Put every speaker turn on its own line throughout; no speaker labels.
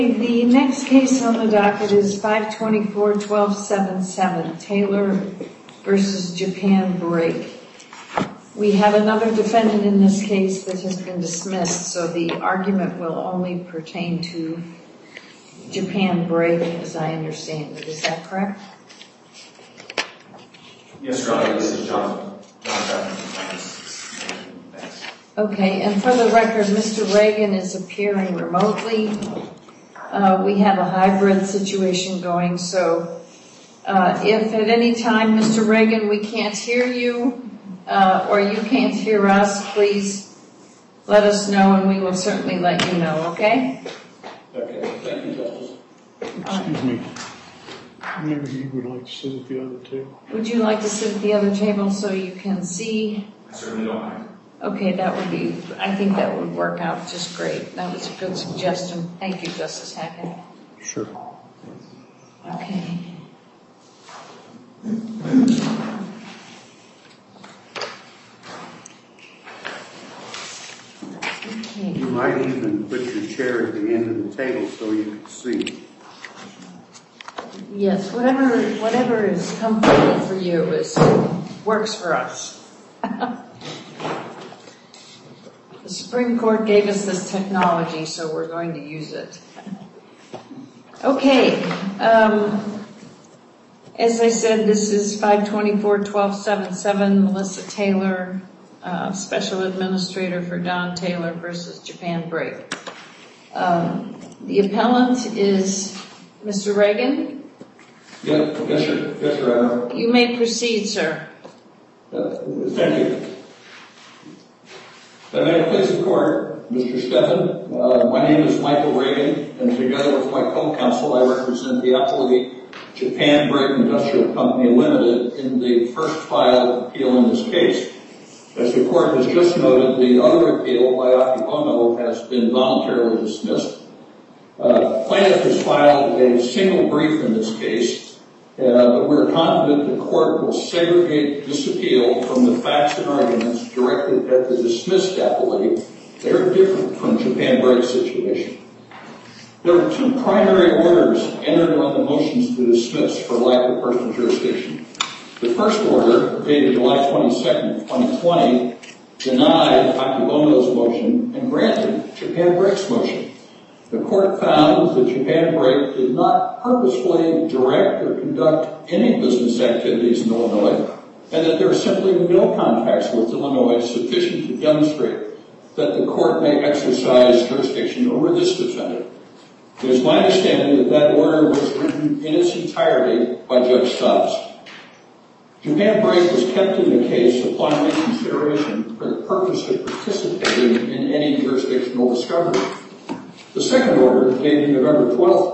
The next case on the docket is 524-1277, Taylor versus Japan Brake. We have another defendant in this case that has been dismissed, so the argument will only pertain to Japan Brake, as I understand it. Is that correct?
Yes, Your Honor. This is John. Thanks.
Okay, and for the record, Mr. Reagan is appearing remotely. We have a hybrid situation going, so if at any time, Mr. Reagan, we can't hear you or you can't hear us, please let us know and we will certainly let you know, okay?
Okay, thank you, Justice.
Excuse me. Maybe you would like to sit at the other table.
Would you like to sit at the other table so you can see?
I certainly don't mind.
Okay, I think that would work out just great. That was a good suggestion. Thank you, Justice Hackett.
Sure.
Okay.
You might even put your chair at the end of the table so you can see.
Yes, whatever is comfortable for you works for us. The Supreme Court gave us this technology, so we're going to use it. Okay. As I said, this is 524-1277, Melissa Taylor, Special Administrator for Don Taylor versus Japan Brake. The appellant is Mr. Reagan.
Yes, sir. Yes, Your Honor.
You may proceed, sir.
Thank you. May it please the Court, Mr. Stephan, my name is Michael Reagan, and together with my co-counsel, I represent the appellate Japan Brake Industrial Company Limited in the first filed appeal in this case. As the Court has just noted, the other appeal by Akebono has been voluntarily dismissed. Plaintiff has filed a single brief in this case, but we're confident the Court will segregate this appeal from the facts and arguments directed at the dismissed appellate. They're different from Japan Brake's situation. There were two primary orders entered on the motions to dismiss for lack of personal jurisdiction. The first order, dated July 22nd, 2020, denied Akebono's motion and granted Japan Brake's motion. The Court found that Japan Brake did not purposefully direct or conduct any business activities in Illinois, and that there are simply no contacts with Illinois sufficient to demonstrate that the Court may exercise jurisdiction over this defendant. It is my understanding that that order was written in its entirety by Judge Stubbs. Japan Brake was kept in the case upon reconsideration for the purpose of participating in any jurisdictional discovery. The second order, dated November 12th,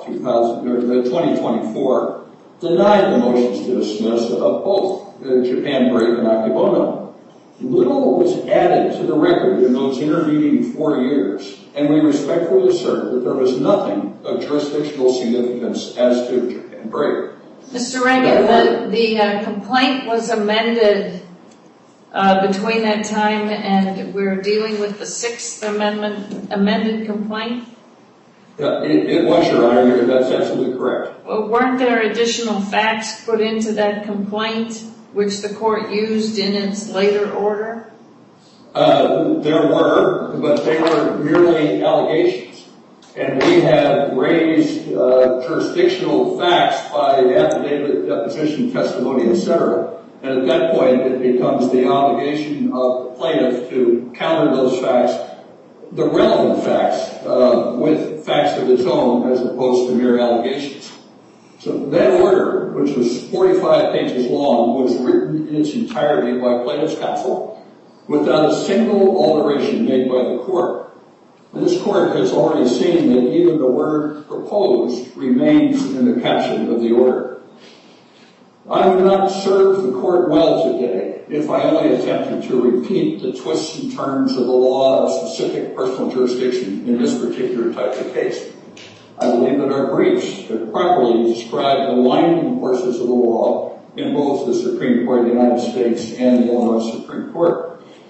2024, denied the motions to dismiss of both Japan Brake and Akebono. Little was added to the record in those intervening 4 years, and we respectfully assert that there was nothing of jurisdictional significance as to Japan Brake.
Mr. Reagan, the complaint was amended between that time, and we're dealing with the Sixth Amendment amended complaint?
It was, Your Honor. That's absolutely correct.
Well, weren't there additional facts put into that complaint, which the Court used in its later order?
There were, but they were merely allegations. And we have raised jurisdictional facts by affidavit, deposition, testimony, etc. And at that point, it becomes the obligation of the plaintiff to counter those facts, the relevant facts, with facts of its own as opposed to mere allegations. So that order, which was 45 pages long, was written in its entirety by plaintiff's counsel without a single alteration made by the Court. And this Court has already seen that even the word proposed remains in the caption of the order. I would not serve the Court well today if I only attempted to repeat the twists and turns of the law of specific personal jurisdiction in this particular type of case. I believe that our briefs have properly described the winding courses of the law in both the Supreme Court of the United States and the Illinois Supreme Court.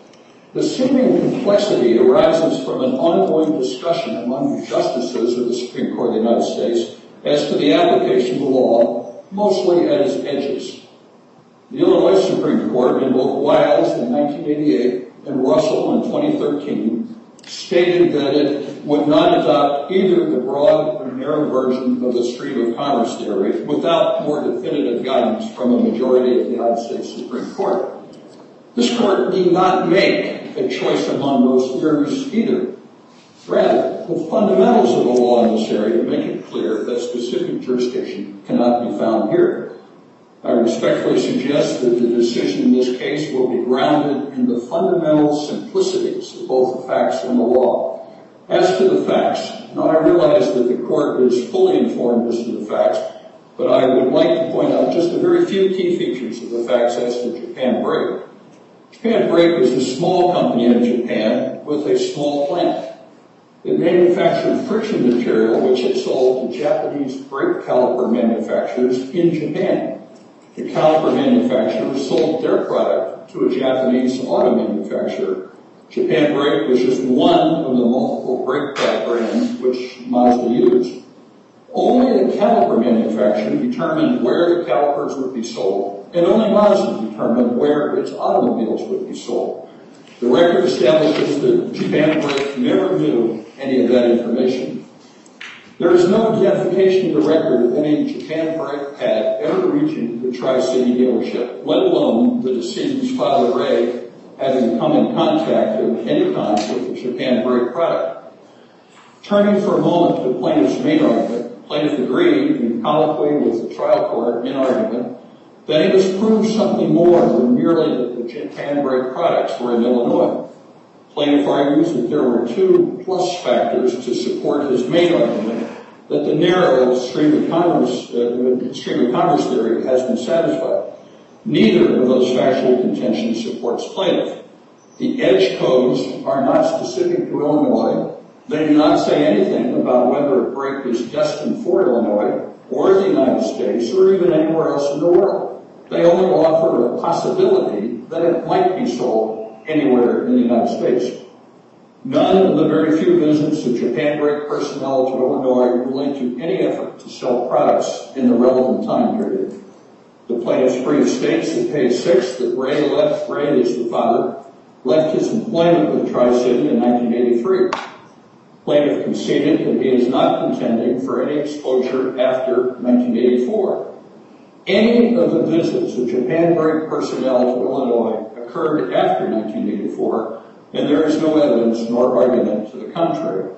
The seeming complexity arises from an ongoing discussion among the justices of the Supreme Court of the United States as to the application of the law, mostly at its edges. The Illinois Supreme Court, in both Wiles in 1988 and Russell in 2013, stated that it would not adopt either the broad or narrow version of the stream of commerce theory without more definitive guidance from a majority of the United States Supreme Court. This court need not make a choice among those theories either. Rather, the fundamentals of the law in this area make it clear that specific jurisdiction cannot be found here. I respectfully suggest that the decision in this case will be grounded in the fundamental simplicities of both the facts and the law. As to the facts, now I realize that the court is fully informed as to the facts, but I would like to point out just a very few key features of the facts as to Japan Brake. Japan Brake was a small company in Japan with a small plant. It manufactured friction material which it sold to Japanese brake caliper manufacturers in Japan. The caliper manufacturers sold their product to a Japanese auto manufacturer. Japan Brake was just one of the multiple brake pad brands which Mazda used. Only the caliper manufacturer determined where the calipers would be sold, and only Mazda determined where its automobiles would be sold. The record establishes that Japan Brake never knew any of that information. There is no identification in the record of any Japan Brake pad ever reaching the Tri-City dealership, let alone the decedent's father, Ray, having come in contact of any kind with the Japan Brake product. Turning for a moment to the plaintiff's main argument, plaintiff agreed in colloquy with the trial court in argument that he must prove something more than merely that the Japan Brake products were in Illinois. Plaintiff argues that there were two plus factors to support his main argument that the narrow stream of commerce theory has been satisfied. Neither of those factual contentions supports plaintiff. The edge codes are not specific to Illinois. They do not say anything about whether a brake is destined for Illinois or the United States or even anywhere else in the world. They only offer a possibility that it might be sold anywhere in the United States. None of the very few visits of Japan Brake personnel to Illinois relate to any effort to sell products in the relevant time period. The plaintiff's brief states at page 6 that Ray is the father, left his employment with Tri-City in 1983. Plaintiff conceded that he is not contending for any exposure after 1984. Any of the visits of Japan Brake personnel to Illinois occurred after 1984, and there is no evidence nor argument to the contrary.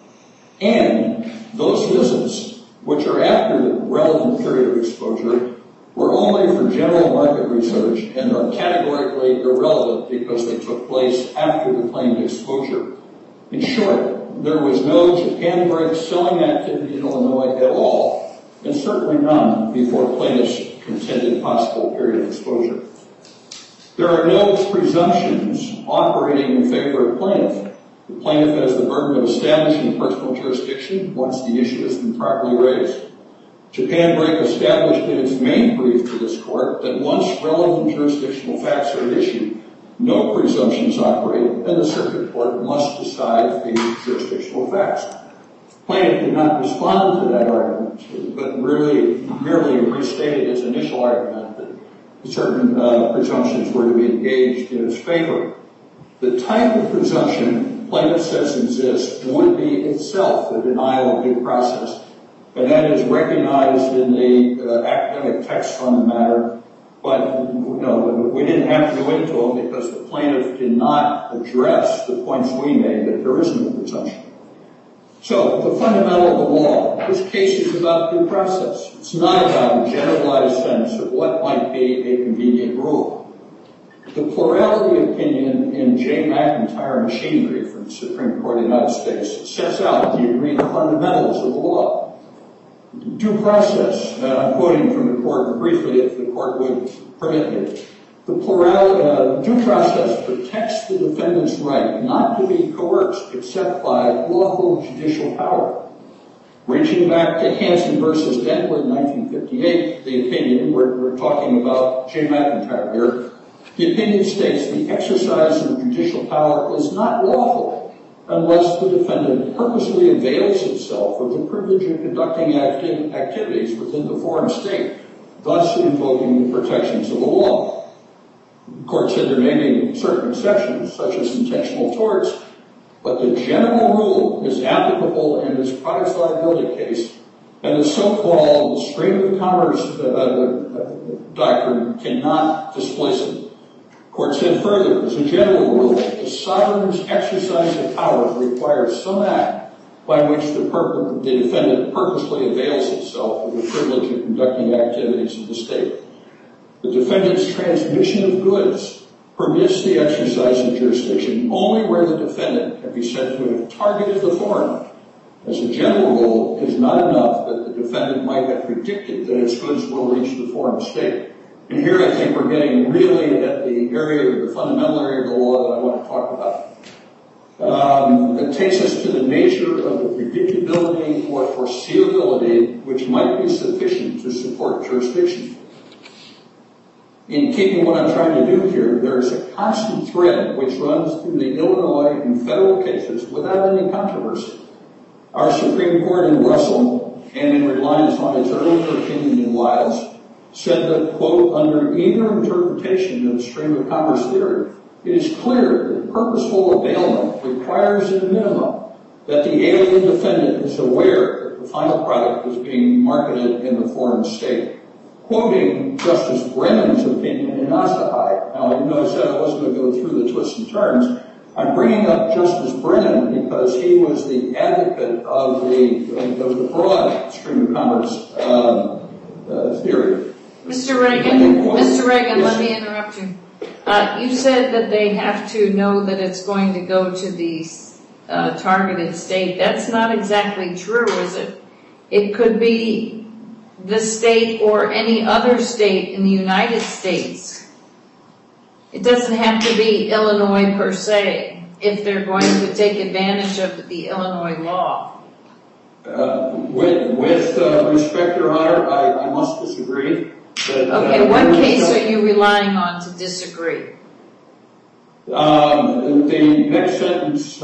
And those visits, which are after the relevant period of exposure, were only for general market research and are categorically irrelevant because they took place after the claimed exposure. In short, there was no Japan Brake selling activity in Illinois at all, and certainly none before plaintiff's contended possible period of exposure. There are no presumptions operating in favor of plaintiff. The plaintiff has the burden of establishing personal jurisdiction once the issue has been properly raised. Japan Brake established in its main brief to this court that once relevant jurisdictional facts are at issue, no presumptions operate, and the circuit court must decide the jurisdictional facts. Plaintiff did not respond to that argument, but really merely restated his initial argument that certain presumptions were to be engaged in its favor. The type of presumption plaintiff says exists would be itself a denial of due process, and that is recognized in the academic text on the matter, but we didn't have to go into them because the plaintiff did not address the points we made that there is no presumption. So, the fundamental of the law, this case is about due process. It's not about a generalized sense of what might be a convenient rule. The plurality opinion in J. McIntyre Machinery from the Supreme Court of the United States sets out the agreed fundamentals of the law. Due process, I'm quoting from the court briefly if the court would permit me. The due process protects the defendant's right not to be coerced except by lawful judicial power. Reaching back to Hansen versus Denver in 1958, the opinion, we're talking about J. McIntyre here, The opinion states the exercise of judicial power is not lawful unless the defendant purposely avails himself of the privilege of conducting activities within the foreign state, thus invoking the protections of the law. The court said there may be certain exceptions, such as intentional torts, but the general rule is applicable in this products liability case, and the so-called stream of commerce doctrine cannot displace it. The court said further, as a general rule, the sovereign's exercise of power requires some act by which the defendant purposely avails himself of the privilege of conducting activities of the state. The defendant's transmission of goods permits the exercise of jurisdiction only where the defendant can be said to have targeted the foreigner. As a general rule, it is not enough that the defendant might have predicted that its goods will reach the foreign state. And here I think we're getting really at the area, the fundamental area of the law that I want to talk about. It takes us to the nature of the predictability or foreseeability which might be sufficient to support jurisdiction. In keeping what I'm trying to do here, there is a constant thread which runs through the Illinois and federal cases without any controversy. Our Supreme Court in Russell, and in reliance on its earlier opinion in Wiles, said that, quote, under either interpretation of the stream of commerce theory, it is clear that purposeful availment requires at a minimum that the alien defendant is aware that the final product is being marketed in the foreign state. Quoting Justice Brennan's opinion in Osterheide, now I know I said I wasn't going to go through the twists and turns. I'm bringing up Justice Brennan because he was the advocate of the broad stream of commerce theory.
Mr. Reagan,
Yes.
let me interrupt you. You said that they have to know that it's going to go to the targeted state. That's not exactly true, is it? It could be the state or any other state in the United States. It doesn't have to be Illinois per se if they're going to take advantage of the Illinois law.
With respect, Your Honor, I must disagree.
Okay, what case are you relying on to disagree?
The next sentence,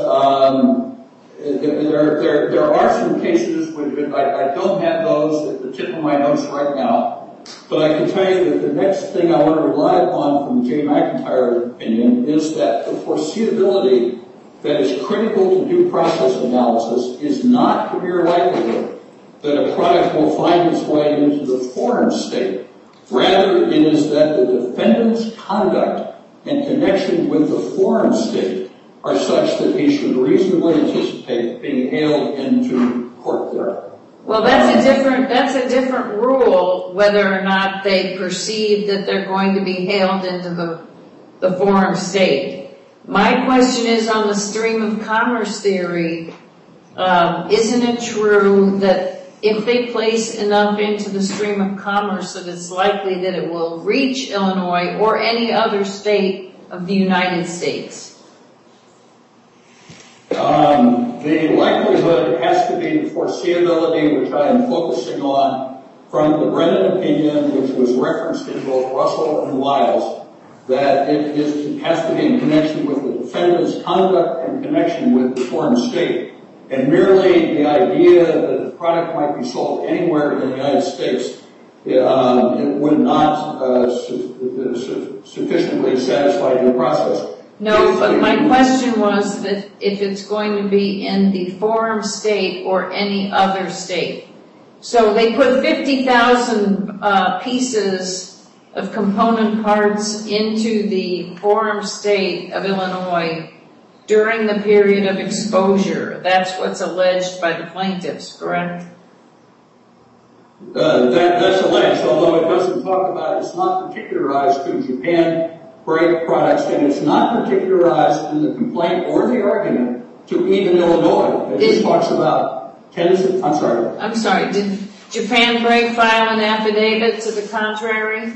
there are some cases which I don't have those at the tip of my nose right now, but I can tell you that the next thing I want to rely upon from Jay McIntyre's opinion is that the foreseeability that is critical to due process analysis is not the mere likelihood that a product will find its way into the foreign state. Rather, it is that the defendant's conduct and connection with the foreign state are such that he should reasonably anticipate being hailed into court there.
Well, that's a different rule, whether or not they perceive that they're going to be hailed into the foreign state. My question is on the stream of commerce theory. Isn't it true that if they place enough into the stream of commerce that it's likely that it will reach Illinois or any other state of the United States?
The likelihood has to be the foreseeability, which I am focusing on from the Brennan opinion, which was referenced in both Russell and Wiles, that it has to be in connection with the defendant's conduct and connection with the foreign state. And merely the idea that the product might be sold anywhere in the United States, it would not sufficiently satisfy the process.
No, but my question was that if it's going to be in the foreign state or any other state. So they put 50,000 pieces of component parts into the foreign state of Illinois during the period of exposure. That's what's alleged by the plaintiffs, correct?
That's alleged, although it doesn't talk about, it's not particularized to Japan brake products, and it's not particularized in the complaint or the argument to even Illinois. It just talks about tens of, I'm sorry.
Did Japan Brake file an affidavit to the contrary?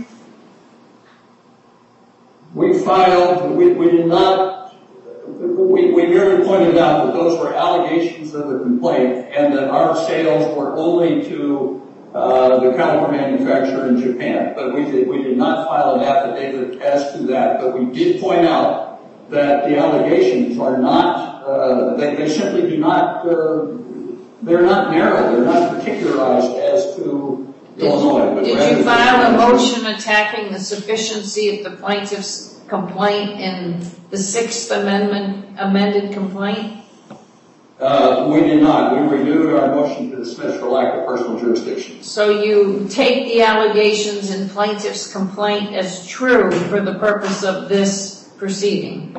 We did not, we merely pointed out that those were allegations of the complaint and that our sales were only to the caliper manufacturer in Japan. But we did not file an affidavit as to that. But we did point out that the allegations are not, they simply do not, they're not narrow, they're not particularized as to Illinois.
Did you file a motion attacking the sufficiency of the plaintiff's complaint in the Sixth Amendment amended complaint?
We did not. We renewed our motion to dismiss for lack of personal jurisdiction.
So you take the allegations in plaintiff's complaint as true for the purpose of this proceeding?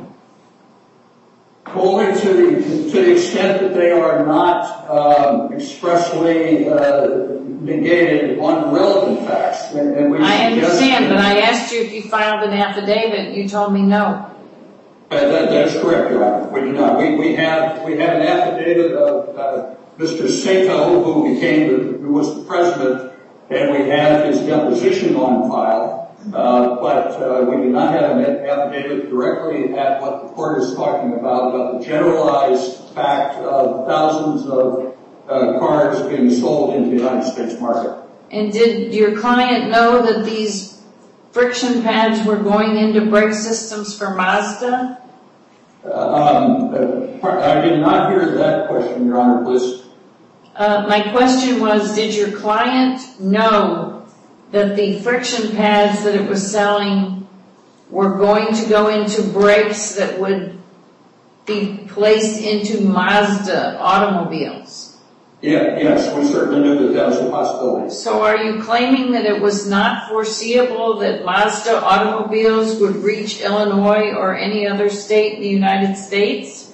Only to the extent that they are not expressly negated on relevant facts.
I understand, but I asked you if you filed an affidavit. You told me no.
That is correct, Your Honor. We do not. We have an affidavit of Mr. Sato, who was the president, and we have his deposition on file. But we do not have an affidavit directly at what the court is talking about the generalized fact of thousands of cars being sold into the United States market.
And did your client know that these friction pads were going into brake systems for Mazda?
I did not hear that question, Your Honor, please.
My question was, did your client know that the friction pads that it was selling were going to go into brakes that would be placed into Mazda automobiles?
Yes, we certainly knew that was a possibility.
So are you claiming that it was not foreseeable that Mazda automobiles would reach Illinois or any other state in the United States?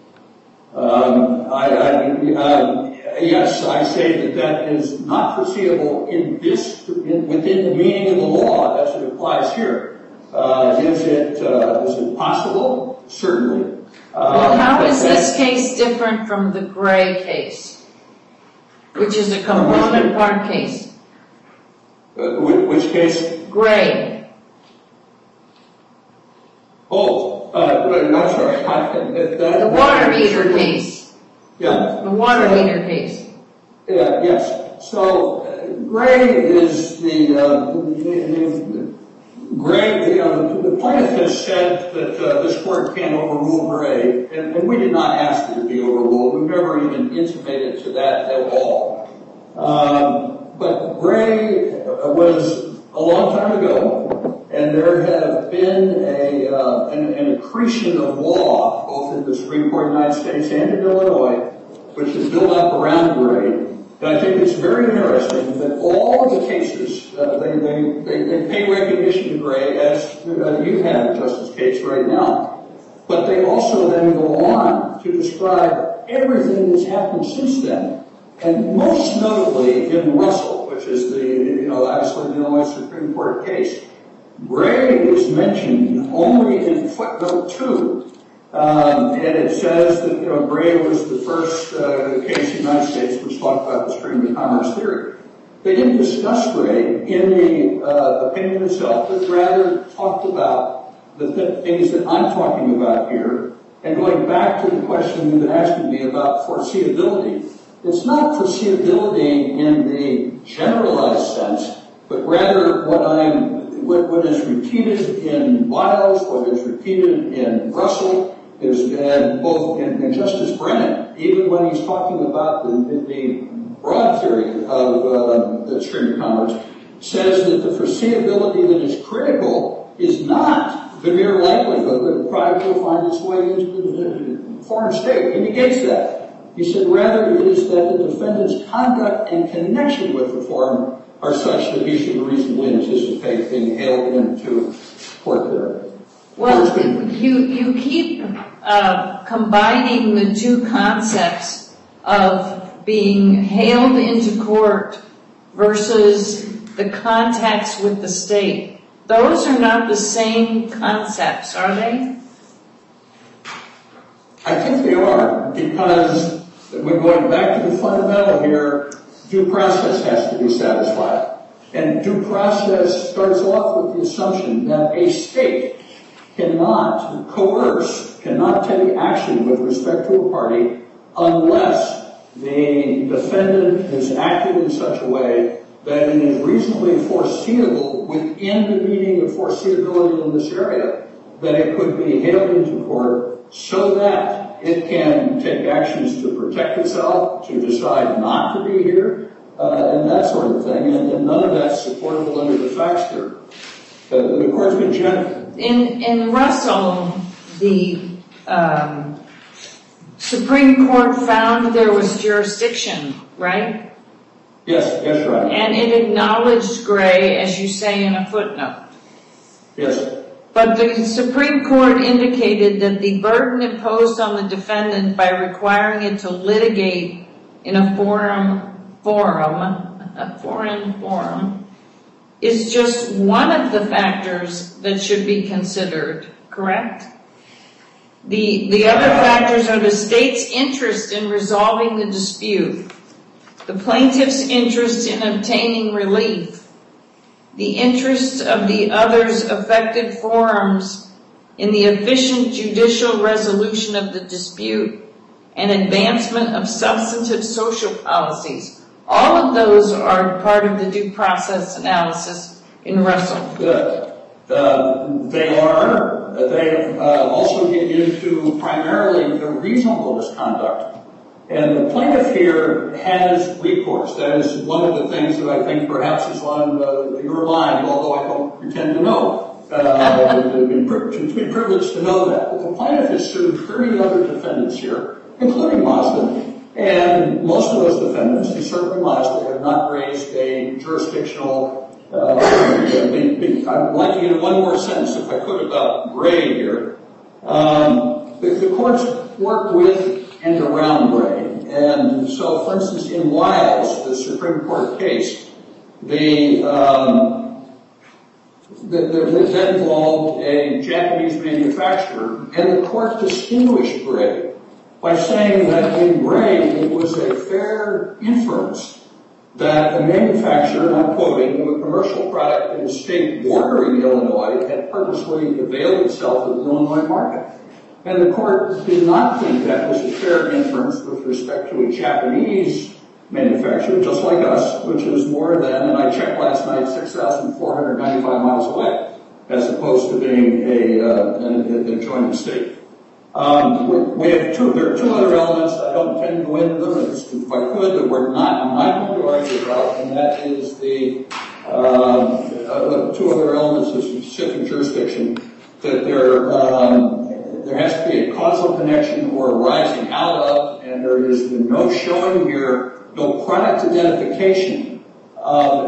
Yes, I say that is not foreseeable within the meaning of the law as it applies here. Is it possible? Certainly.
Well, how is this case different from the Gray case, which is a component part case?
Which case?
Gray.
I'm sorry.
The water heater case.
Yeah.
The water heater case.
Yes. So Gray is the plaintiff has said that this court can't overrule Gray, and we did not ask it to be overruled. We've never even intimated to that at all. But Gray was a long time ago, and there have been an accretion of law, both in the Supreme Court of the United States and in Illinois, which is built up around Gray. And I think it's very interesting that all of the cases, they pay recognition to Gray, as you have, Justice Cates, right now. But they also then go on to describe everything that's happened since then. And most notably in Russell, which is obviously the Illinois Supreme Court case, Gray is mentioned only in footnote 2. And it says that Gray was the first case in the United States which talked about the stream of commerce theory. They didn't discuss Gray in the opinion itself, but rather talked about the things that I'm talking about here. And going back to the question you've been asking me about foreseeability, it's not foreseeability in the generalized sense, but rather what is repeated in Wiles, what is repeated in Russell, is both in Justice Brennan, even when he's talking about the broad theory of the stream of commerce, says that the foreseeability that is critical is not the mere likelihood that the product will find its way into the foreign state. He negates that. He said rather it is that the defendant's conduct and connection with the foreign are such that he should reasonably anticipate being hailed into court there.
Well, you keep combining the two concepts of being hailed into court versus the contacts with the state. Those are not the same concepts, are they?
I think they are, because we're going back to the fundamental here, due process has to be satisfied. And due process starts off with the assumption that a state cannot coerce, cannot take action with respect to a party unless the defendant has acted in such a way that it is reasonably foreseeable within the meaning of foreseeability in this area that it could be hailed into court so that it can take actions to protect itself, to decide not to be here, and that sort of thing. And none of that's supportable under the facts here. The court's been generous.
In Russell, the Supreme Court found there was jurisdiction, right?
Yes, right.
And it acknowledged Gray, as you say in a footnote.
Yes.
But the Supreme Court indicated that the burden imposed on the defendant by requiring it to litigate in a foreign forum, is just one of the factors that should be considered, correct? The other factors are the state's interest in resolving the dispute, the plaintiff's interest in obtaining relief, the interests of the others affected forums in the efficient judicial resolution of the dispute, and advancement of substantive social policies. All of those are part of the due process analysis in Russell.
Good. They are. They also get into primarily the reasonableness conduct. And the plaintiff here has recourse. That is one of the things that I think perhaps is on your mind, although I don't pretend to know. It's been privileged to know that. But the plaintiff has sued 30 other defendants here, including Mazda. And most of those defendants, and certainly Mazda, have not raised a jurisdictional I'd like to get one more sentence, if I could, about Gray here. The courts work with and around Gray. And so, for instance, in Wiles, the Supreme Court case, that involved a Japanese manufacturer, and the court distinguished Gray by saying that in Gray it was a fair inference that a manufacturer, and I'm quoting, of a commercial product in a state bordering Illinois had purposely availed itself of the Illinois market. And the court did not think that was a fair inference with respect to a Japanese manufacturer, just like us, which is more than, and I checked last night, 6,495 miles away, as opposed to being an adjoining state. There are two other elements. I don't intend to go into them, if I could, that I'm not going to argue about, and that is the two other elements of specific jurisdiction, that there has to be a causal connection or arising out of, and there has been no showing here, no product identification of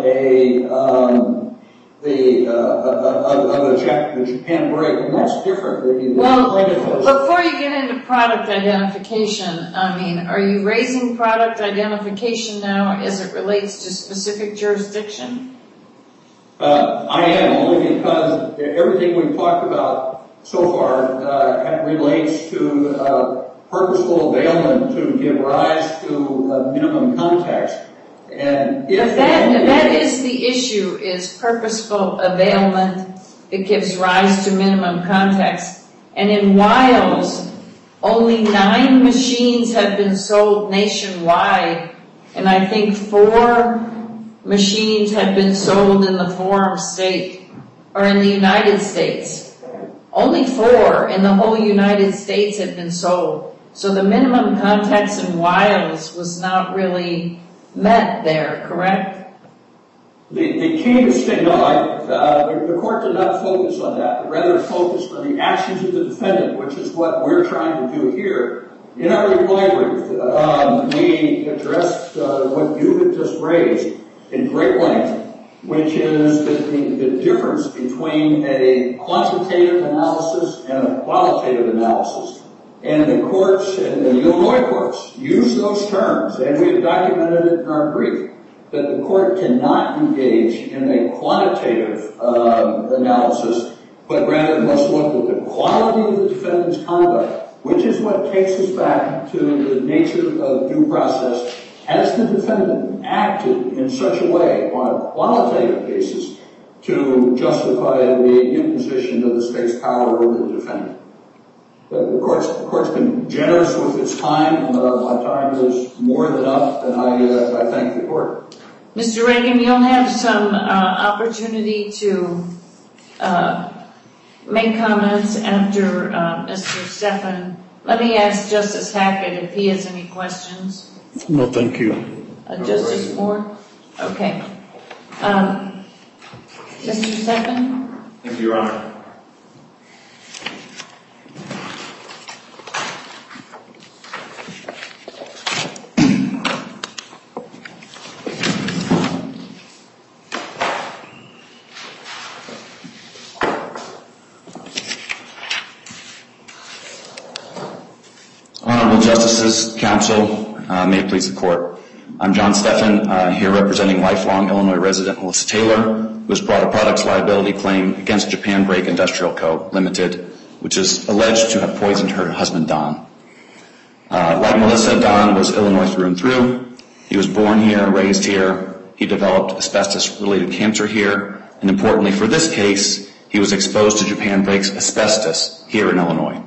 the Japan break, and that's different.
Well, before you get into product identification, I mean, are you raising product identification now as it relates to specific jurisdiction?
I am, only because everything we've talked about so far relates to purposeful availment to give rise to minimum contacts. And if
that is the issue, is purposeful availment that gives rise to minimum contacts. And in Wiles, only 9 machines have been sold nationwide, and I think 4 machines have been sold in the forum state, or in the United States. Only 4 in the whole United States have been sold. So the minimum contacts in Wiles was not really met there, correct?
The key distinction, the court did not focus on that, but rather focused on the actions of the defendant, which is what we're trying to do here. In our reply brief, we addressed what you had just raised in great length, which is the difference between a quantitative analysis and a qualitative analysis. And the courts, and the Illinois courts, use those terms, and we have documented it in our brief, that the court cannot engage in a quantitative analysis, but rather must look at the quality of the defendant's conduct, which is what takes us back to the nature of due process. Has the defendant acted in such a way on a qualitative basis to justify the imposition of the state's power over the defendant? The court's been generous with its time. My time is more than up, and I thank the court.
Mr. Reagan, you'll have some opportunity to make comments after Mr. Stephan. Let me ask Justice Hackett if he has any questions.
No, thank you.
Justice Moore? Okay. Mr. Stephan?
Thank you, Your Honor.
Honorable Justices, Counsel, may it please the Court. I'm John Stephan, here representing lifelong Illinois resident Melissa Taylor, who has brought a products liability claim against Japan Brake Industrial Co., Limited, which is alleged to have poisoned her husband, Don. Like Melissa, Don was Illinois through and through. He was born here, raised here. He developed asbestos-related cancer here. And importantly for this case, he was exposed to Japan Brake's asbestos here in Illinois.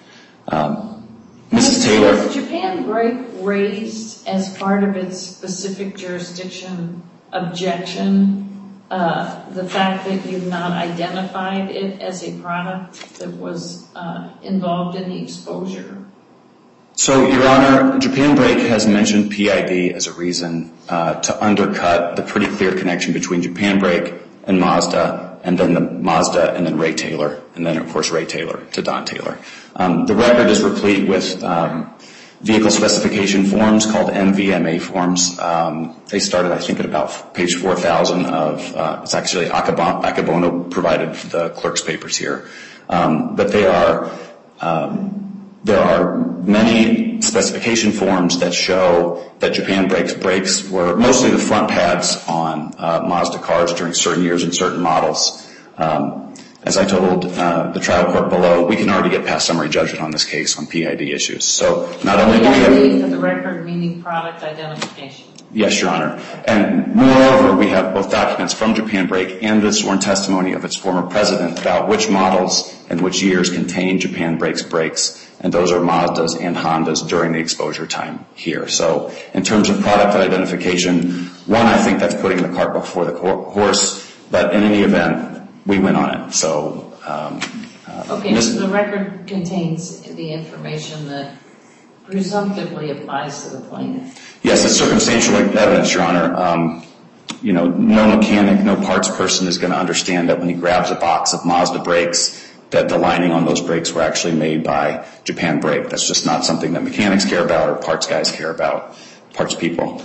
Mrs. Taylor.
Was Japan Brake raised as part of its specific jurisdiction objection the fact that you've not identified it as a product that was involved in the exposure?
So, Your Honor, Japan Brake has mentioned PID as a reason to undercut the pretty clear connection between Japan Brake and Mazda, and then the Mazda and then Ray Taylor, and then, of course, Ray Taylor to Don Taylor. The record is replete with vehicle specification forms called MVMA forms. They started, I think, at about page 4,000 of, it's actually Akabono provided the clerk's papers here. But there are many specification forms that show that Japan Brake's brakes were mostly the front pads on Mazda cars during certain years and certain models. As I told the trial court below, we can already get past summary judgment on this case on PID issues. So not only do we have...
PID for the record meaning product identification.
Yes, Your Honor. And moreover, we have both documents from Japan Brake and the sworn testimony of its former president about which models and which years contain Japan Brake's brakes, and those are Mazda's and Honda's during the exposure time here. So in terms of product identification, one, I think that's putting the cart before the horse, but in any event, we went on it. So,
okay, so the record contains the information that presumptively applies to the plaintiff.
Yes, it's circumstantial evidence, Your Honor. No mechanic, no parts person is going to understand that when he grabs a box of Mazda brakes, that the lining on those brakes were actually made by Japan Brake. That's just not something that mechanics care about or parts guys care about, parts people.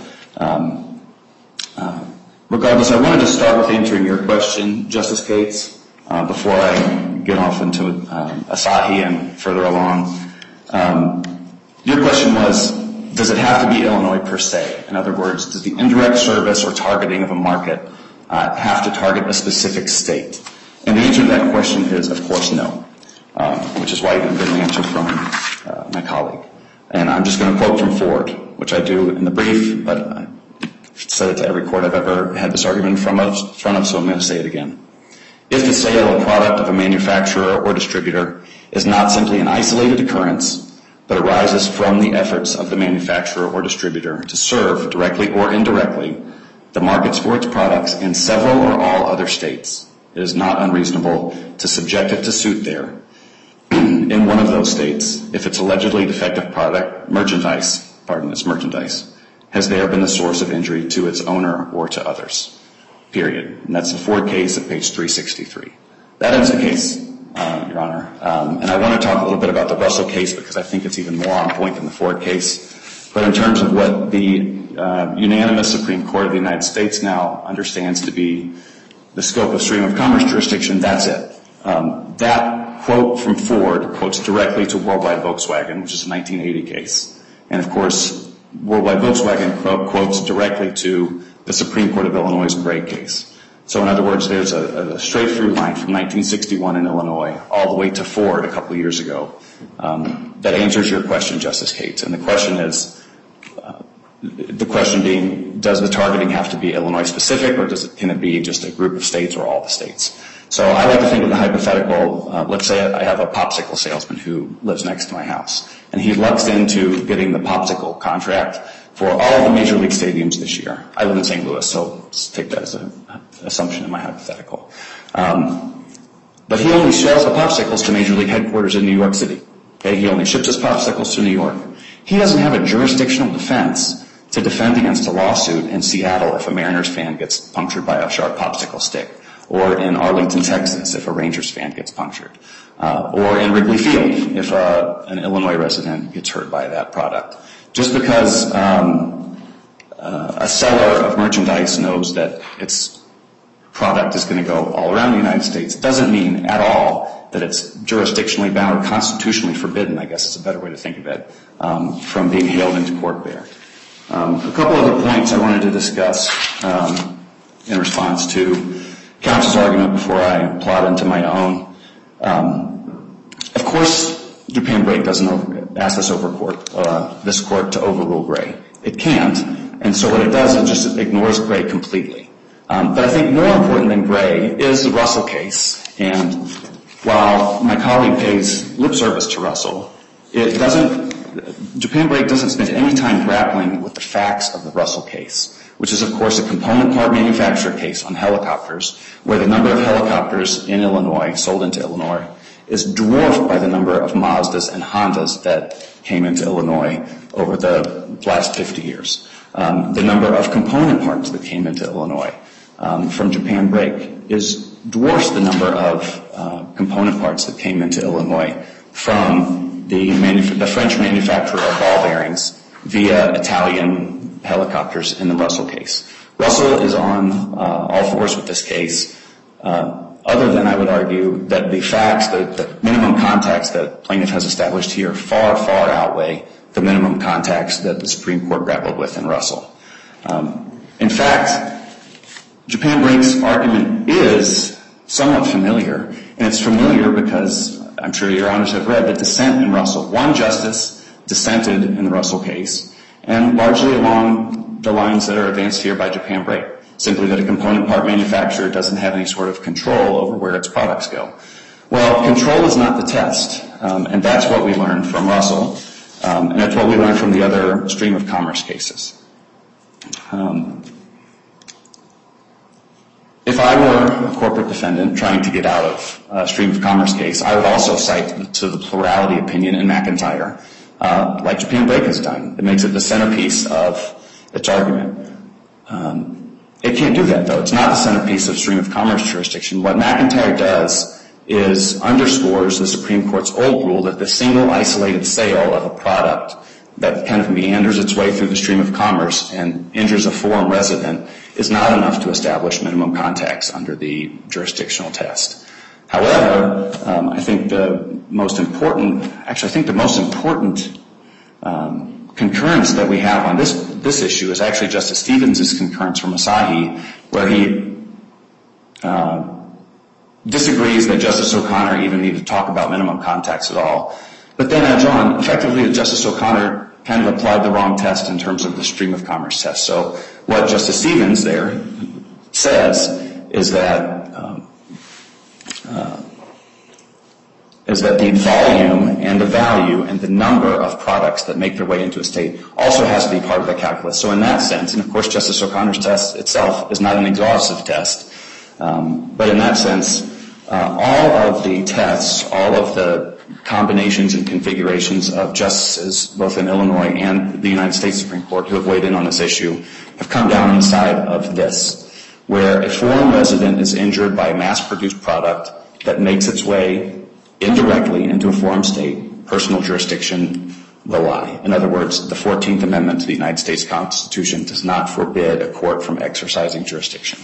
Regardless, I wanted to start with answering your question, Justice Cates, before I get off into Asahi and further along. Your question was, does it have to be Illinois per se? In other words, does the indirect service or targeting of a market have to target a specific state? And the answer to that question is, of course, no, which is why you didn't get an answer from my colleague. And I'm just going to quote from Ford, which I do in the brief, but I've said it to every court I've ever had this argument in front of, so I'm going to say it again. If the sale of product of a manufacturer or distributor is not simply an isolated occurrence, but arises from the efforts of the manufacturer or distributor to serve, directly or indirectly, the markets for its products in several or all other states, it is not unreasonable to subject it to suit there in one of those states if its allegedly defective merchandise, has there been the source of injury to its owner or to others, period. And that's the Ford case at page 363. That ends the case, Your Honor. And I want to talk a little bit about the Russell case because I think it's even more on point than the Ford case. But in terms of what the unanimous Supreme Court of the United States now understands to be the scope of stream of commerce jurisdiction, that's it. That quote from Ford quotes directly to Worldwide Volkswagen, which is a 1980 case. And, of course, Worldwide Volkswagen quotes directly to the Supreme Court of Illinois' Gray case. So, in other words, there's a straight-through line from 1961 in Illinois all the way to Ford a couple of years ago that answers your question, Justice Cates. And the question is, being, does the targeting have to be Illinois-specific, or can it be just a group of states or all the states? So I like to think of the hypothetical, let's say I have a popsicle salesman who lives next to my house, and he lucks into getting the popsicle contract for all of the major league stadiums this year. I live in St. Louis, so let's take that as an assumption in my hypothetical. But he only sells the popsicles to major league headquarters in New York City. Okay, he only ships his popsicles to New York. He doesn't have a jurisdictional defense to defend against a lawsuit in Seattle if a Mariners fan gets punctured by a sharp popsicle stick, or in Arlington, Texas, if a Rangers fan gets punctured, or in Wrigley Field if an Illinois resident gets hurt by that product. Just because a seller of merchandise knows that its product is going to go all around the United States doesn't mean at all that it's jurisdictionally bound or constitutionally forbidden, I guess is a better way to think of it, from being hailed into court there. A couple other points I wanted to discuss in response to counsel's argument before I plot into my own. Of course, Japan Brake doesn't ask this court to overrule Gray. It can't, and so what it does is just ignores Gray completely. But I think more important than Gray is the Russell case, and while my colleague pays lip service to Russell, Japan Brake doesn't spend any time grappling with the facts of the Russell case, which is, of course, a component part manufacturer case on helicopters, where the number of helicopters in Illinois, sold into Illinois, is dwarfed by the number of Mazdas and Hondas that came into Illinois over the last 50 years. The number of component parts that came into Illinois from Japan Brake dwarfs the number of component parts that came into Illinois from the French manufacturer of ball bearings via Italian helicopters in the Russell case. Russell is on all fours with this case, other than I would argue that the facts, the minimum contacts that plaintiff has established here far, far outweigh the minimum contacts that the Supreme Court grappled with in Russell. In fact, Japan Brake's argument is somewhat familiar, and it's familiar because I'm sure your honors have read the dissent in Russell. One justice dissented in the Russell case, and largely along the lines that are advanced here by Japan Brake, simply that a component part manufacturer doesn't have any sort of control over where its products go. Well, control is not the test, and that's what we learned from Russell, and that's what we learned from the other stream of commerce cases. If I were a corporate defendant trying to get out of a stream of commerce case, I would also cite to the plurality opinion in McIntyre, like Japan Brake has done. It makes it the centerpiece of its argument. It can't do that, though. It's not the centerpiece of stream of commerce jurisdiction. What McIntyre does is underscores the Supreme Court's old rule that the single isolated sale of a product that kind of meanders its way through the stream of commerce and injures a foreign resident is not enough to establish minimum contacts under the jurisdictional test. However, I think the most important concurrence that we have on this issue is actually Justice Stevens' concurrence from Asahi, where he disagrees that Justice O'Connor even needed to talk about minimum contacts at all. But then adds on, effectively, Justice O'Connor kind of applied the wrong test in terms of the stream of commerce test. So what Justice Stevens there says is that the volume and the value and the number of products that make their way into a state also has to be part of the calculus. So in that sense, and of course Justice O'Connor's test itself is not an exhaustive test, but in that sense, all of the tests, all of the combinations and configurations of justices, both in Illinois and the United States Supreme Court, who have weighed in on this issue, have come down on the side of this, where a foreign resident is injured by a mass-produced product that makes its way indirectly into a foreign state, personal jurisdiction will lie. In other words, the 14th Amendment to the United States Constitution does not forbid a court from exercising jurisdiction.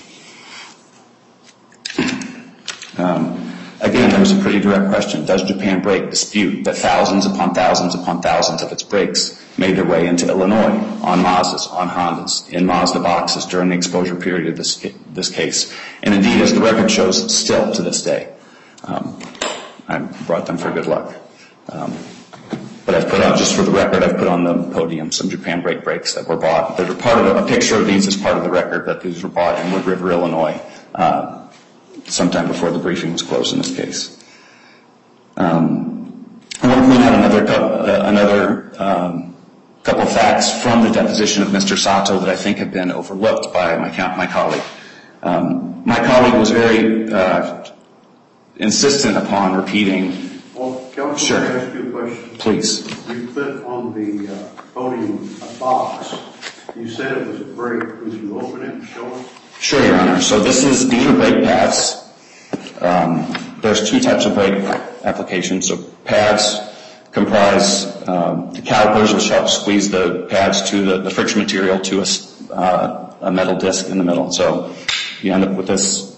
Again, there was a pretty direct question. Does Japan Brake dispute that thousands upon thousands upon thousands of its brakes made their way into Illinois on Mazdas, on Hondas, in Mazda boxes during the exposure period of this case? And indeed, as the record shows, still to this day. I brought them for good luck. But I've put out, just for the record, I've put on the podium some Japan Brake brakes that were bought. That are part of a picture of these as part of the record that these were bought in Wood River, Illinois, sometime before the briefing was closed in this case. I want to point out another couple of facts from the deposition of Mr. Sato that I think have been overlooked by my colleague. My colleague was very insistent upon repeating.
Well, Counsel,
Sure.
can I ask you a question?
Please.
You put on the podium a box. You said it was a brake. Could you open it and show us?
Sure, Your Honor. So these are brake pads. There's two types of brake applications. So pads comprise the calipers, which help squeeze the pads to the friction material to a metal disc in the middle. So you end up with this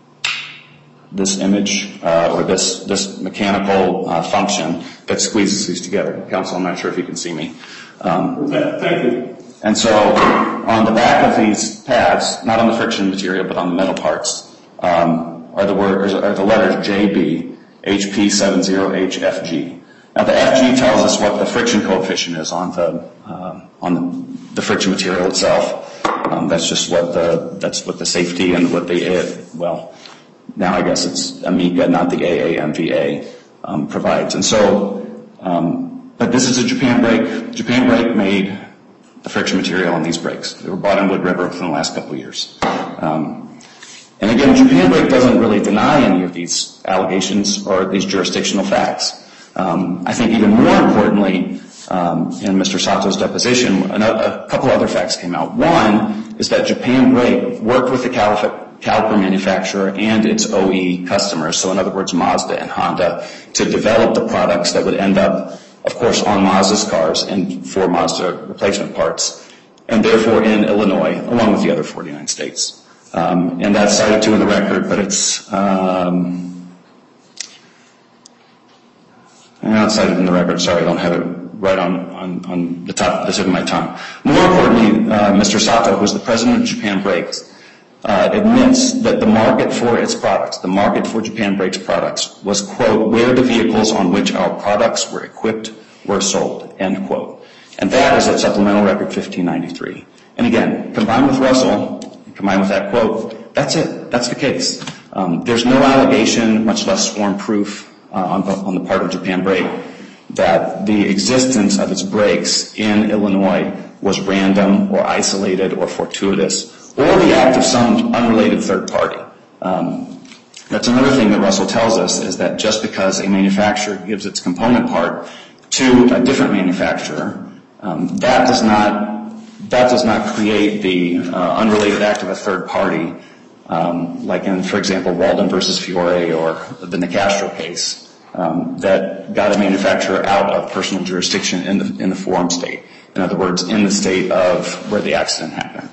image or this mechanical function that squeezes these together. Counsel, I'm not sure if you can see me.
Thank you.
And so on the back of these pads, not on the friction material but on the metal parts, are the letters JB, HP70HFG. Now the FG tells us what the friction coefficient is on the friction material itself. That's just what the safety and what now I guess it's Amica, not the AAMVA, provides. And so, but this is a Japan brake. Japan brake made the friction material on these brakes. They were bought in Wood River within the last couple of years. And again, Japan brake doesn't really deny any of these allegations or these jurisdictional facts. I think even more importantly, in Mr. Sato's deposition, a couple other facts came out. One is that Japan brake worked with the caliper manufacturer and its OE customers, so in other words Mazda and Honda, to develop the products that would end up, of course, on Mazda's cars and for Mazda replacement parts, and therefore in Illinois, along with the other 49 states. And that's cited too in the record, but it's not cited in the record. Sorry, I don't have it right on the tip of my tongue. More importantly, Mr. Sato, who's the president of Japan Brakes, admits that the market for its products, the market for Japan Brakes products, was, quote, where the vehicles on which our products were equipped were sold, end quote. And that is at Supplemental Record 1593. And again, combined with Russell, combined with that quote, that's it. That's the case. There's no allegation, much less sworn proof on the part of Japan Brake, that the existence of its brakes in Illinois was random or isolated or fortuitous, or the act of some unrelated third party. That's another thing that Russell tells us, is that just because a manufacturer gives its component part to a different manufacturer, that does not create the unrelated act of a third party, like in, for example, Walden versus Fiore or the Nicastro case, that got a manufacturer out of personal jurisdiction in the forum state. In other words, in the state of where the accident happened.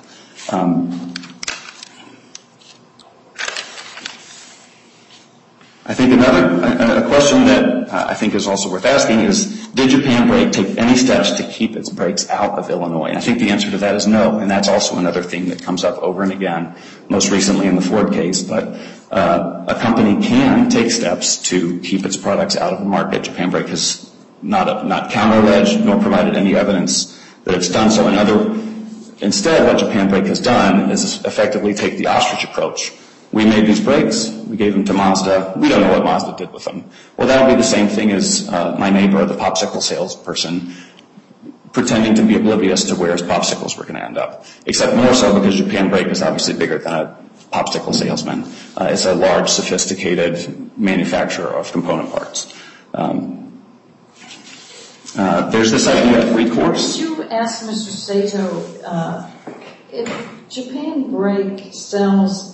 I think a question that I think is also worth asking is, did Japan Brake take any steps to keep its brakes out of Illinois? And I think the answer to that is no, and that's also another thing that comes up over and again, most recently in the Ford case. But a company can take steps to keep its products out of the market. Japan Brake has not counter-alleged nor provided any evidence that it's done so. Instead, what Japan Brake has done is effectively take the ostrich approach. We made these brakes, we gave them to Mazda, we don't know what Mazda did with them. Well, that would be the same thing as my neighbor, the popsicle salesperson, pretending to be oblivious to where his popsicles were going to end up. Except more so because Japan Brake is obviously bigger than a popsicle salesman. It's a large, sophisticated manufacturer of component parts. There's this idea of recourse.
Could you ask Mr. Sato, if Japan Brake sells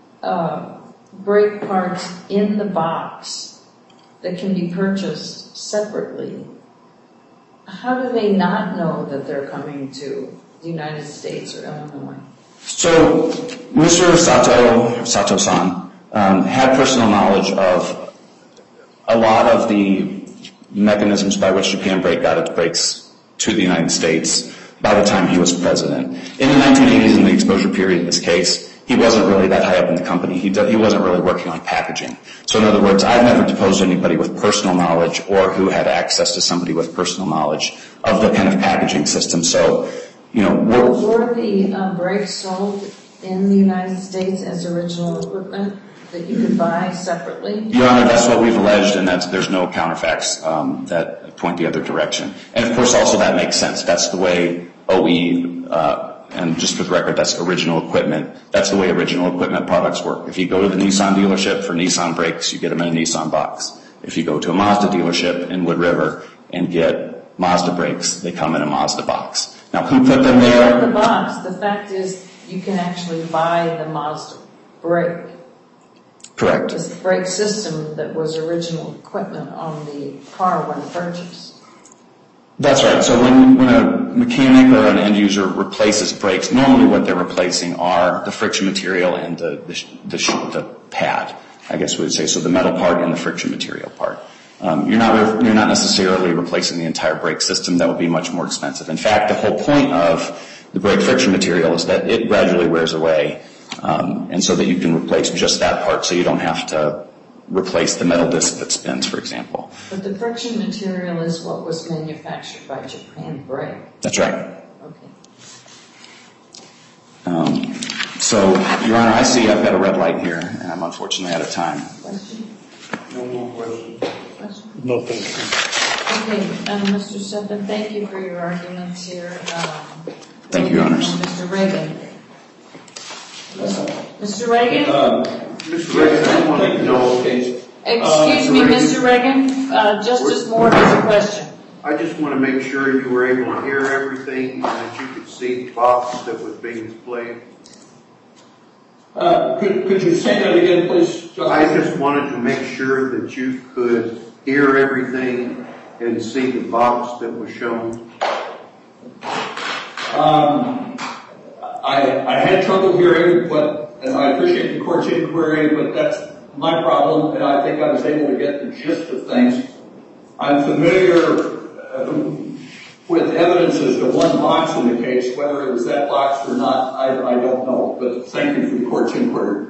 brake parts in the box that can be purchased separately, how do they not know that they're coming to the United States or Illinois?
So, Mr. Sato-san, had personal knowledge of a lot of the mechanisms by which Japan Brake got its brakes to the United States by the time he was president. In the 1980s, in the exposure period in this case, he wasn't really that high up in the company. He wasn't really working on packaging. So in other words, I've never deposed anybody with personal knowledge or who had access to somebody with personal knowledge of the kind of packaging system. So,
were the brakes sold in the United States as original equipment that you could buy separately?
Your Honor, that's what we've alleged, and there's no counterfacts that point the other direction. And of course, also that makes sense. That's the way OE, and just for the record, that's original equipment. That's the way original equipment products work. If you go to the Nissan dealership for Nissan brakes, you get them in a Nissan box. If you go to a Mazda dealership in Wood River and get Mazda brakes, they come in a Mazda box. Now, who put them there?
In the box, the fact is you can actually buy the Mazda brake.
Correct.
This brake system that was original equipment on the car when purchased.
That's right. So when a mechanic or an end user replaces brakes, normally what they're replacing are the friction material and the pad, I guess we would say. So the metal part and the friction material part. You're not necessarily replacing the entire brake system. That would be much more expensive. In fact, the whole point of the brake friction material is that it gradually wears away, and so that you can replace just that part, so you don't have to replace the metal disc that spins, for example.
But the friction material is what was manufactured by Japan Brake.
That's right.
Okay.
So, Your Honor, I see I've got a red light here, and I'm unfortunately out of time.
Question?
No more questions.
No, thank you.
Okay, Mr. Steffen, thank you for your arguments here.
Thank you, Your Honors.
Mr. Reagan. Mr. Reagan?
Mr. Reagan, I want to know.
Excuse me, Mr. Reagan. Justice Moore has a question.
I just want to make sure you were able to hear everything and that you could see the box that was being displayed.
Could you say that again, please, Justice?
I just wanted to make sure that you could hear everything and see the box that was shown.
I had trouble hearing, and I appreciate the court's inquiry, but that's my problem, and I think I was able to get the gist of things. I'm familiar with evidence as to one box in the case. Whether it was that box or not, I don't know, but thank you for the court's inquiry.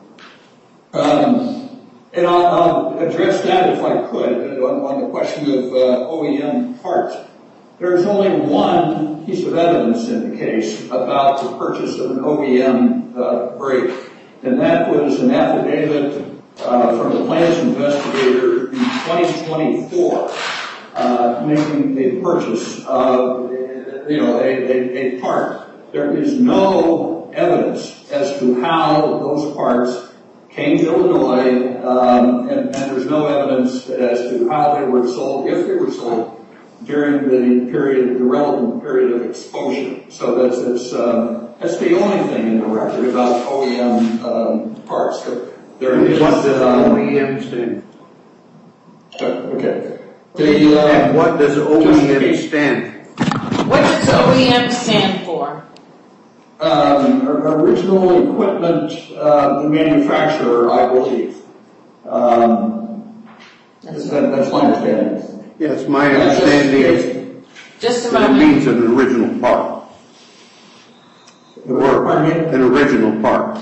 And I'll address that if I could on the question of OEM parts. There's only one piece of evidence in the case about the purchase of an OEM brake, and that was an affidavit from the plaintiff's investigator in 2024 making a purchase of a part. There is no evidence as to how those parts came to Illinois, and there's no evidence as to how they were sold, if they were sold, during the relevant period of exposure. So that's the only thing in the record about OEM parts. There is,
what does OEM stand for?
Okay.
And what does OEM stand for?
What does OEM stand for?
Original equipment manufacturer, I believe. That's my understanding.
Yes, my understanding
Just a
that it
moment.
means an original part.
Pardon me?
An original part.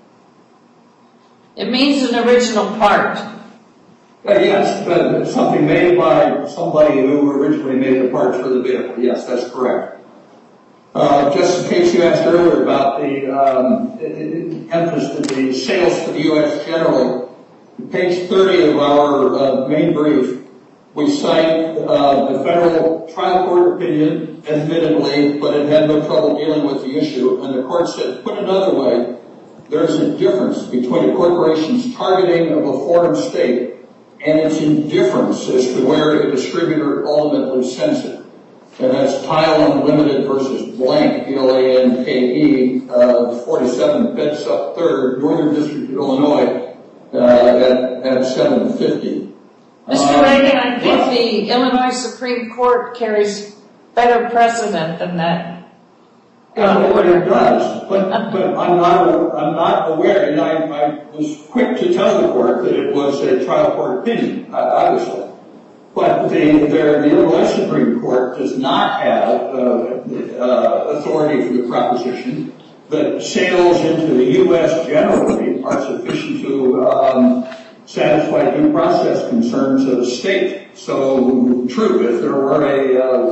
It means an original part.
Yes, but something made by somebody who originally made the parts for the vehicle. Yes, that's correct. Just in case you asked earlier about the emphasis, the sales to the U.S. generally, page 30 of our main brief, we cite the federal trial court opinion, admittedly, but it had no trouble dealing with the issue, and the court said, put another way, there's a difference between a corporation's targeting of a foreign state and its indifference as to where a distributor ultimately sends it. And that's Tile Unlimited versus Blank, BLANKE, 47 Beds Up 3rd, Northern District of Illinois, at 750.
Mr. Reagan, I think the Illinois Supreme Court carries better precedent than that.
What it does, but I'm not aware, and I was quick to tell the court that it was a trial court opinion, obviously. But the Illinois Supreme Court does not have authority for the proposition that sales into the U.S. generally are sufficient to satisfy due process concerns of the state. So, true, if there were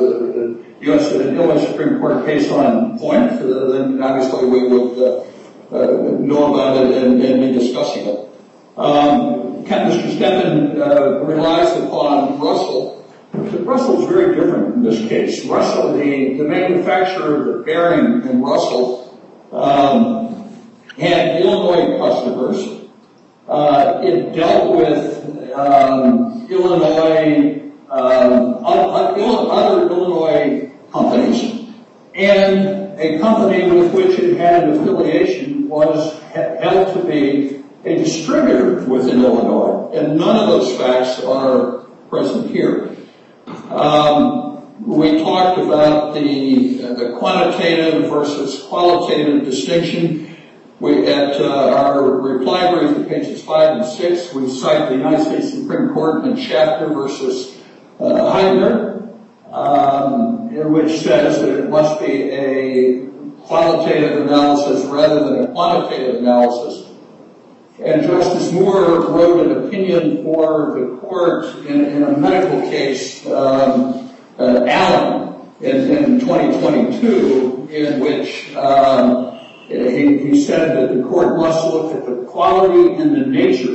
an Illinois Supreme Court case on point, then obviously we would know about it and be discussing it. Mr. Steffen relies upon Russell. Russell is very different in this case. Russell, the manufacturer of the bearing in Russell, had Illinois customers. It dealt with other Illinois companies, and a company with which it had an affiliation was held to be a distributor within Illinois, and none of those facts are present here. We talked about the quantitative versus qualitative distinction. At our reply brief at pages 5 and 6, we cite the United States Supreme Court in Shafter versus Heidner, which says that it must be a qualitative analysis rather than a quantitative analysis. And Justice Moore wrote an opinion for the court in a medical case, Allen, in 2022, in which he said that the court must look at the quality and the nature.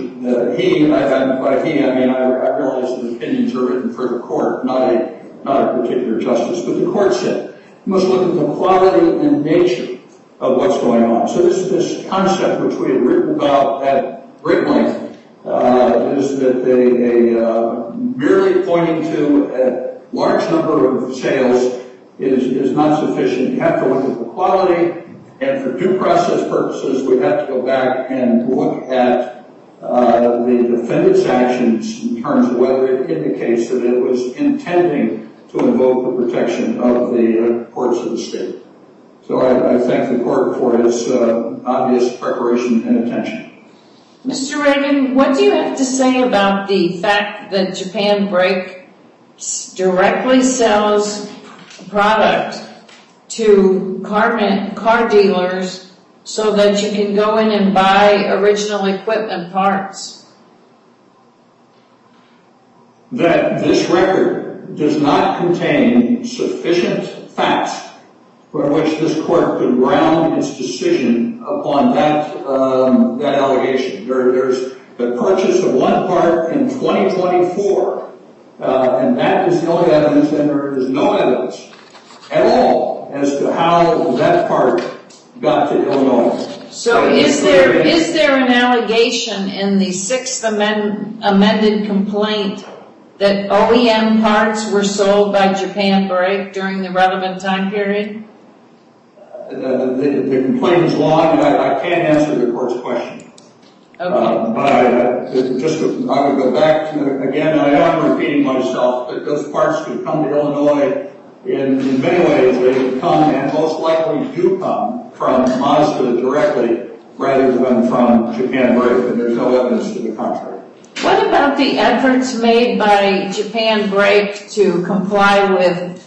I realize the opinions are written for the court, not a particular justice, but the court said you must look at the quality and nature of what's going on. So this concept which we had written about at great length is that merely pointing to a large number of sales is not sufficient. You have to look at the quality, and for due process purposes, we have to go back and look at the defendant's actions in terms of whether it indicates that it was intending to invoke the protection of the courts of the state. So I thank the court for its obvious preparation and attention.
Mr. Reagan, what do you have to say about the fact that Japan Brake directly sells product to car dealers so that you can go in and buy original equipment parts?
That this record does not contain sufficient facts for which this court could ground its decision upon that allegation. There's the purchase of one part in 2024, and that is the only evidence, and there is no evidence at all as to how that part got to Illinois.
So is there an allegation in the Sixth Amended complaint that OEM parts were sold by Japan Brake during the relevant time period?
The complaint is long, and I can't answer the court's question.
Okay.
But I would go back to, again, I am repeating myself, that those parts could come to Illinois in many ways. They could come, and most likely do come, from Mazda directly rather than from Japan Brake, and there's no evidence to the contrary.
What about the efforts made by Japan Brake to comply with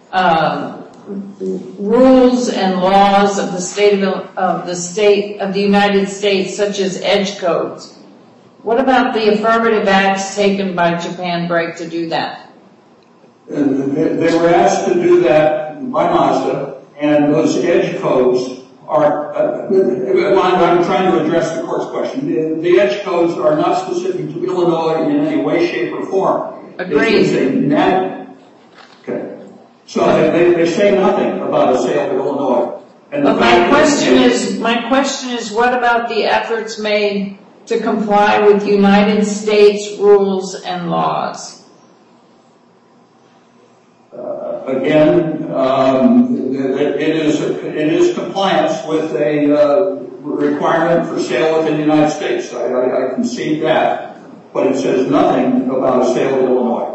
rules and laws of the United States, such as edge codes? What about the affirmative acts taken by Japan Brake to do that?
They were asked to do that by Mazda, and those edge codes are, I'm trying to address the court's question. The edge codes are not specific to Illinois in any way, shape, or form.
Agreed.
Okay. So they say nothing about a sale to Illinois. And
but my question is, what about the efforts made to comply with United States rules and laws?
Again, it is compliance with a requirement for sale within the United States. I concede that, but it says nothing about a sale to Illinois.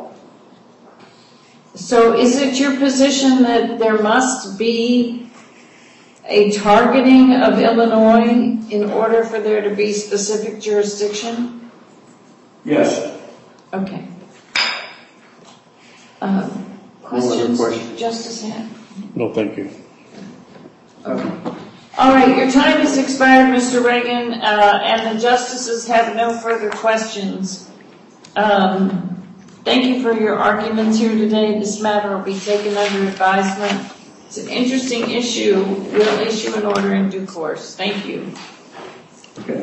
So is it your position that there must be a targeting of Illinois in order for there to be specific jurisdiction?
Yes.
Okay. Questions? Justice Hand?
No, thank you.
Okay. All right, your time has expired, Mr. Reagan, and the justices have no further questions. Thank you for your arguments here today. This matter will be taken under advisement, It's an interesting issue. We'll issue an order in due course. Thank you.
Okay.